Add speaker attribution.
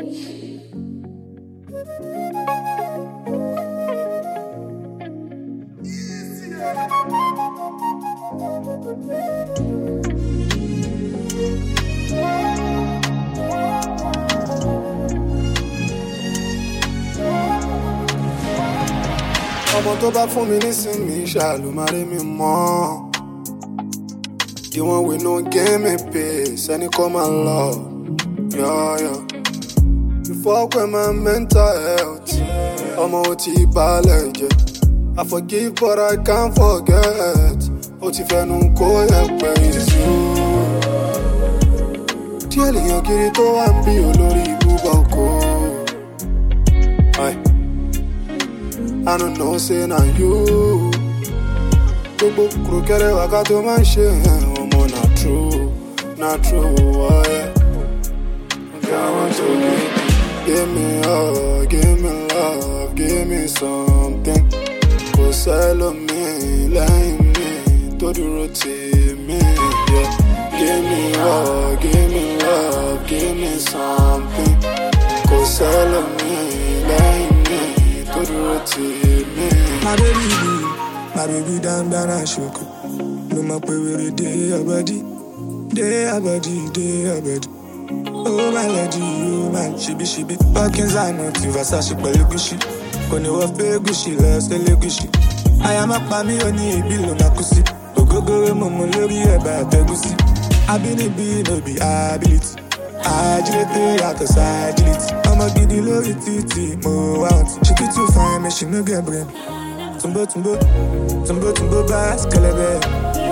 Speaker 1: ọmọ tó bá fún mi nísìnyí ṣàlù máa rí mi mọ́. The one we no give me peace, any call my love. Yeah. You fuck with my mental health. Ọmọ ò tí balẹ̀ jẹ́. I forgive but I can't forget. Ó ti fẹnu kó ẹ̀pẹ̀ ìṣú. Díẹ̀ lèèyàn kiri tó wà ń bí olórí ibùba oko. I don't know say na you. Gbogbo kúròkẹ́rẹ́ wákà tó máa ń ṣe ọmọ na true, oh yeah. Okay, I want to give me all, give me love, give me something. Kò sẹ́lòmí lẹ́yìn mi tó dúró tì mí, yeah. Give me all, give me love, give me something. Kò sẹ́lòmí lẹ́yìn mi tó dúró tì mí. My baby down and shook. No my pay with day abadi. Oh my lady, oh my shibi. Parkins I know to Versace Gucci. Kone wa fe Gucci la stele Gucci. I am a pami oni bilo na kusi. Ogogo momo lori eba tegusi. Abinibi no be ability. Agility out of agility. I'ma give the lori titi mo out. She get too fine, me she no get brain. Tumbo bass kelebe.